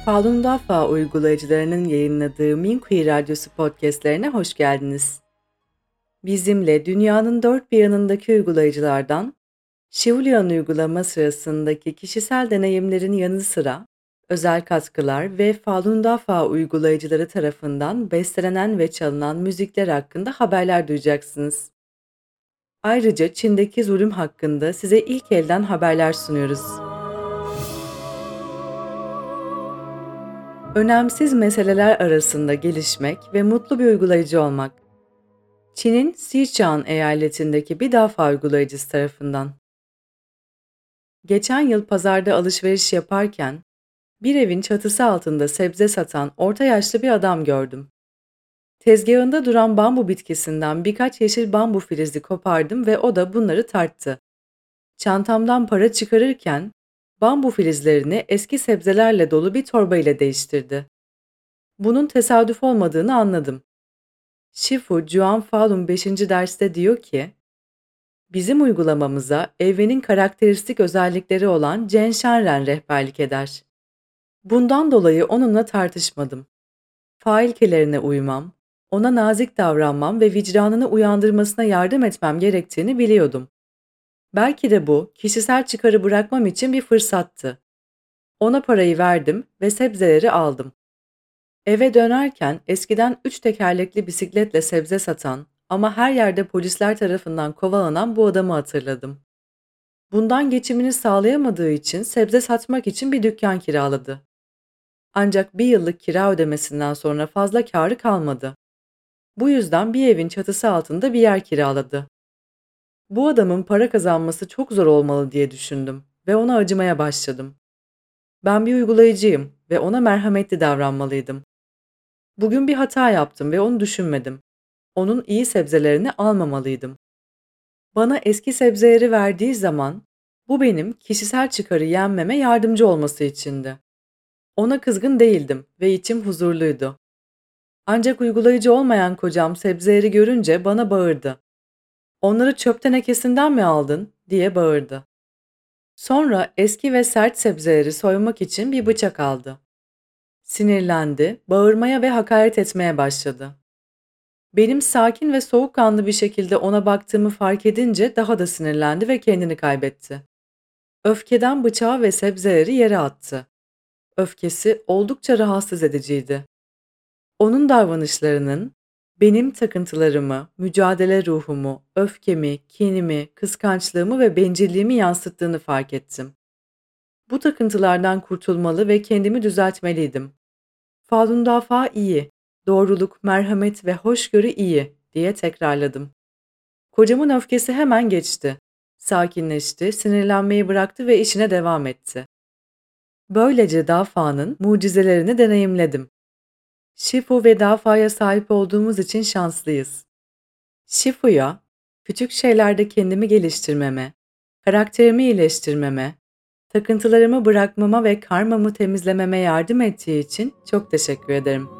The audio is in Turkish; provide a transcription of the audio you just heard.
Falun Dafa uygulayıcılarının yayınladığı Minkuyi Radyosu podcastlerine hoş geldiniz. Bizimle dünyanın dört bir yanındaki uygulayıcılardan, Şivulian uygulama sırasındaki kişisel deneyimlerin yanı sıra, özel katkılar ve Falun Dafa uygulayıcıları tarafından bestelenen ve çalınan müzikler hakkında haberler duyacaksınız. Ayrıca Çin'deki zulüm hakkında size ilk elden haberler sunuyoruz. Önemsiz meseleler arasında gelişmek ve mutlu bir uygulayıcı olmak. Çin'in Sichuan eyaletindeki bir Dafa uygulayıcısı tarafından. Geçen yıl pazarda alışveriş yaparken bir evin çatısı altında sebze satan orta yaşlı bir adam gördüm. Tezgahında duran bambu bitkisinden birkaç yeşil bambu filizi kopardım ve o da bunları tarttı. Çantamdan para çıkarırken bambu filizlerini eski sebzelerle dolu bir torba ile değiştirdi. Bunun tesadüf olmadığını anladım. Shifu Juan Falun 5. derste diyor ki, bizim uygulamamıza evrenin karakteristik özellikleri olan Jen Shanren rehberlik eder. Bundan dolayı onunla tartışmadım. Failkelerine uymam, ona nazik davranmam ve vicdanını uyandırmasına yardım etmem gerektiğini biliyordum. Belki de bu, kişisel çıkarı bırakmam için bir fırsattı. Ona parayı verdim ve sebzeleri aldım. Eve dönerken eskiden 3 tekerlekli bisikletle sebze satan ama her yerde polisler tarafından kovalanan bu adamı hatırladım. Bundan geçimini sağlayamadığı için sebze satmak için bir dükkan kiraladı. Ancak bir yıllık kira ödemesinden sonra fazla kârı kalmadı. Bu yüzden bir evin çatısı altında bir yer kiraladı. Bu adamın para kazanması çok zor olmalı diye düşündüm ve ona acımaya başladım. Ben bir uygulayıcıyım ve ona merhametli davranmalıydım. Bugün bir hata yaptım ve onu düşünmedim. Onun iyi sebzelerini almamalıydım. Bana eski sebzeleri verdiği zaman bu benim kişisel çıkarı yenmeme yardımcı olması içindi. Ona kızgın değildim ve içim huzurluydu. Ancak uygulayıcı olmayan kocam sebzeleri görünce bana bağırdı. "Onları çöp tenekesinden mi aldın?" diye bağırdı. Sonra eski ve sert sebzeleri soymak için bir bıçak aldı. Sinirlendi, bağırmaya ve hakaret etmeye başladı. Benim sakin ve soğukkanlı bir şekilde ona baktığımı fark edince daha da sinirlendi ve kendini kaybetti. Öfkeden bıçağı ve sebzeleri yere attı. Öfkesi oldukça rahatsız ediciydi. Onun davranışlarının benim takıntılarımı, mücadele ruhumu, öfkemi, kinimi, kıskançlığımı ve bencilliğimi yansıttığını fark ettim. Bu takıntılardan kurtulmalı ve kendimi düzeltmeliydim. Falun Dafa iyi, doğruluk, merhamet ve hoşgörü iyi diye tekrarladım. Kocamın öfkesi hemen geçti. Sakinleşti, sinirlenmeyi bıraktı ve işine devam etti. Böylece Dafa'nın mucizelerini deneyimledim. Shifu ve Dafa'ya sahip olduğumuz için şanslıyız. Shifu'ya, küçük şeylerde kendimi geliştirmeme, karakterimi iyileştirmeme, takıntılarımı bırakmama ve karmamı temizlememe yardım ettiği için çok teşekkür ederim.